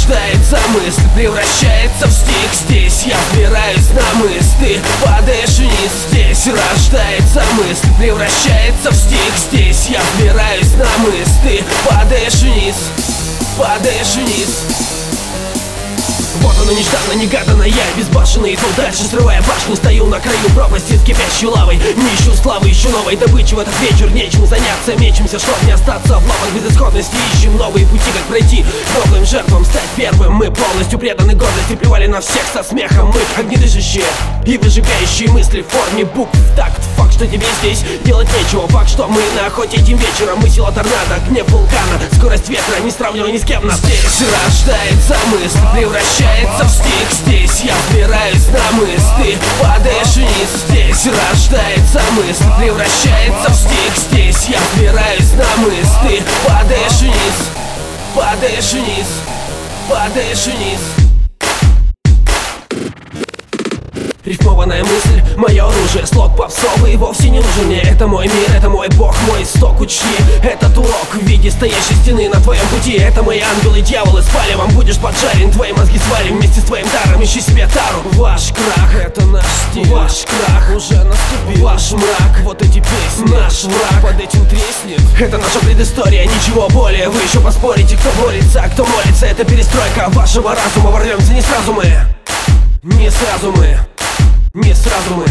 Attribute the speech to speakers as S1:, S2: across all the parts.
S1: рождается мысль, превращается в стих. Здесь я взбираюсь на мысль, ты падаешь вниз. Здесь рождается мысль, превращается в стих. Здесь я взбираюсь на мысль, ты падаешь вниз. Падаешь вниз. Вот оно нежданно-негаданно, я безбашенный иду дальше, срывая башню, стою на краю пропасти с кипящей лавой. Не ищу славы, ищу новой добычи в этот вечер. Нечем заняться, мечемся, чтоб не остаться в лавах безысходности. Ищем новые пути, как пройти к новым жертвам, стать первым. Мы полностью преданы гордости, плевали на всех со смехом. Мы огнедышащие и выжигающие мысли в форме букв. Такт, факт, что тебе здесь делать нечего. Факт, что мы на охоте этим вечером. Мы сила торнадо, гнев вулкана, скорость ветра, не сравнивай ни с кем нас. Здесь рождается мысль, превращается в стих. Здесь я взбираюсь на мысль, ты падаешь вниз. Здесь рождается мысль, превращается в стих. Здесь я взбираюсь на мысль, ты падаешь вниз. Падаешь вниз. Падаешь вниз. Рифмованная мысль, мое оружие, слог попсовый вовсе не нужен мне. Это мой мир, это мой бог, мой исток, учти. Этот урок в виде стоящей стены на твоем пути. Это мои ангелы, дьяволы, с палевом будешь поджарен. Твои мозги свалим вместе с твоим даром, ищи себе тару. Ваш крах, это наш стиль. Ваш крах уже наступил. Ваш мрак, вот эти песни. Наш враг под этим треснет. Это наша предыстория, ничего более. Вы еще поспорите, кто борется, а кто молится. Это перестройка вашего разума, ворвемся не сразу мы. Не сразу мы. Не сразу мы.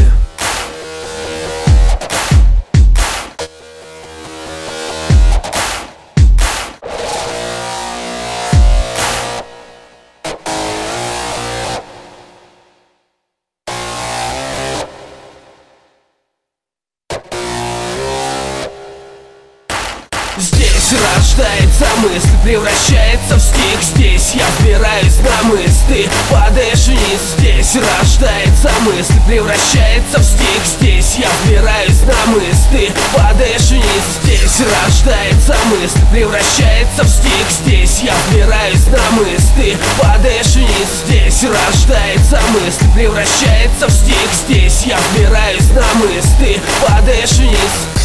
S1: Здесь рождается мысль, превращается в стих. Здесь я взбираюсь на мысль, ты падаешь вниз. Здесь рождается мысль, превращается в стих. Здесь я взбираюсь на мысль, ты падаешь вниз. Здесь рождается мысль, превращается в стих. Здесь я взбираюсь на мысль, ты падаешь вниз. Здесь рождается мысль, превращается в стих. Здесь я взбираюсь на мысль, ты падаешь вниз.